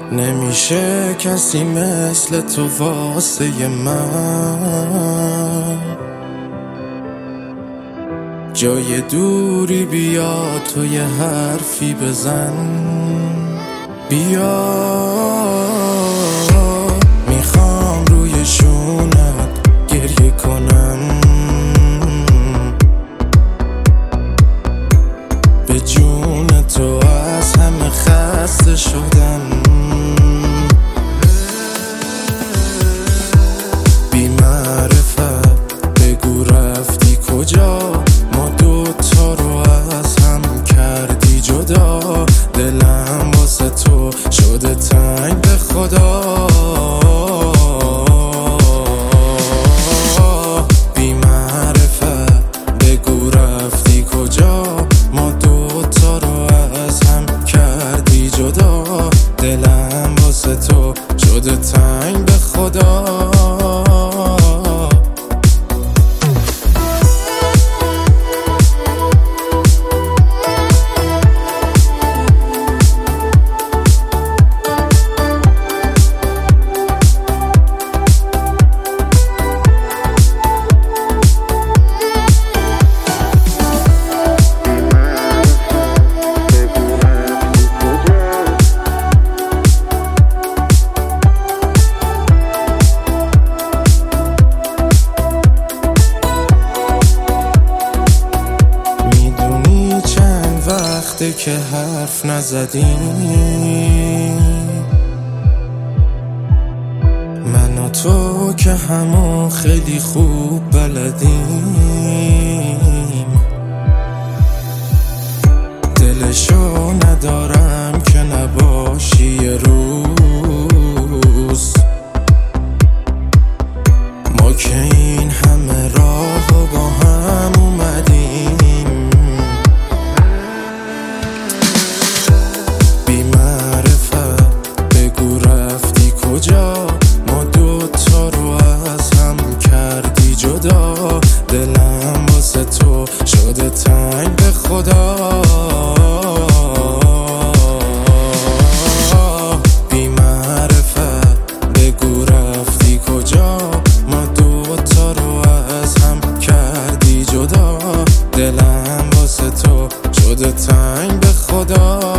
نمیشه کسی مثل تو واسه من، جای دوری بیا تو یه حرفی بزن، بیا میخوام روی شونت گریه کنم، به جون تو از همه خسته شدم، بی معرفت بگو رفتی کجا، ما دوتا رو از هم کردی جدا، دلم واسه تو شده تنگ به خدا، بی معرفت بگو رفتی کجا، ما دوتا رو از هم کردی جدا، دلم واسه تو شده تنگ به خدا. که حرف نزدیم من و تو که همون خیلی خوب بلدیم، دلشو ندارم که نباشی یه روز، ما که این همه راهو با هم اومدیم، ما دوتا رو از هم کردی جدا، دلم واسه تو شده تنگ به خدا، بی معرفت بگو رفتی کجا، ما دوتا رو از هم کردی جدا، دلم واسه تو شده تنگ به خدا.